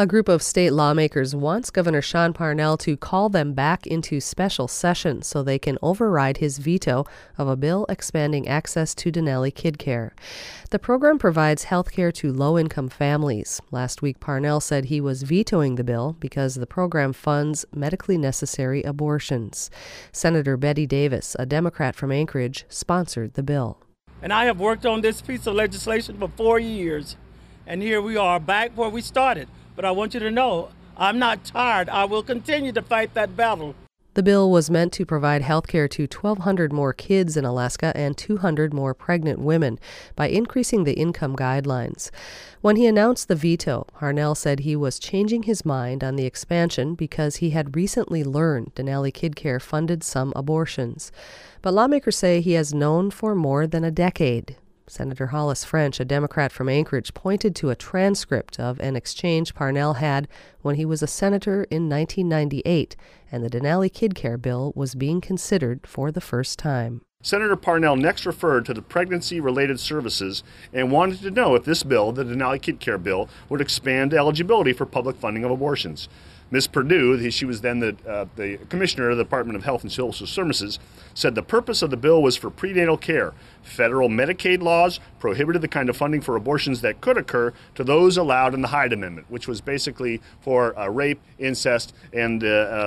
A group of state lawmakers wants Governor Sean Parnell to call them back into special session so they can override his veto of a bill expanding access to Denali Kid Care. The program provides health care to low-income families. Last week, Parnell said he was vetoing the bill because the program funds medically necessary abortions. Senator Betty Davis, a Democrat from Anchorage, sponsored the bill. And I have worked on this piece of legislation for 4 years, and here we are back where we started. But I want you to know, I'm not tired. I will continue to fight that battle. The bill was meant to provide health care to 1,200 more kids in Alaska and 200 more pregnant women by increasing the income guidelines. When he announced the veto, Parnell said he was changing his mind on the expansion because he had recently learned Denali Kid Care funded some abortions. But lawmakers say he has known for more than a decade. Senator Hollis French, a Democrat from Anchorage, pointed to a transcript of an exchange Parnell had when he was a senator in 1998, and the Denali Kid Care bill was being considered for the first time. Senator Parnell next referred to the pregnancy-related services and wanted to know if this bill, the Denali Kid Care bill, would expand eligibility for public funding of abortions. Ms. Perdue, she was then the commissioner of the Department of Health and Social Services, said the purpose of the bill was for prenatal care. Federal Medicaid laws prohibited the kind of funding for abortions that could occur to those allowed in the Hyde Amendment, which was basically for rape, incest, and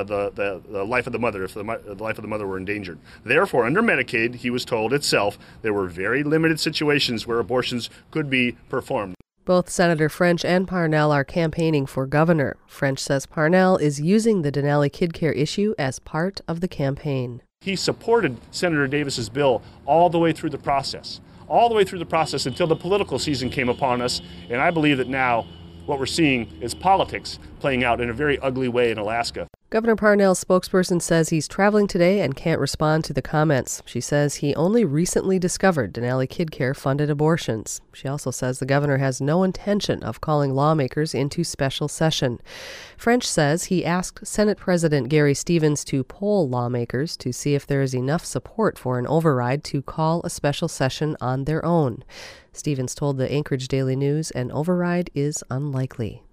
the life of the mother, if the life of the mother were endangered. Therefore, under Medicaid, he was told itself, there were very limited situations where abortions could be performed. Both Senator French and Parnell are campaigning for governor. French says Parnell is using the Denali Kid Care issue as part of the campaign. He supported Senator Davis's bill all the way through the process, until the political season came upon us. And I believe that now what we're seeing is politics playing out in a very ugly way in Alaska. Governor Parnell's spokesperson says he's traveling today and can't respond to the comments. She says he only recently discovered Denali Kid Care funded abortions. She also says the governor has no intention of calling lawmakers into special session. French says he asked Senate President Gary Stevens to poll lawmakers to see if there is enough support for an override to call a special session on their own. Stevens told the Anchorage Daily News an override is unlikely.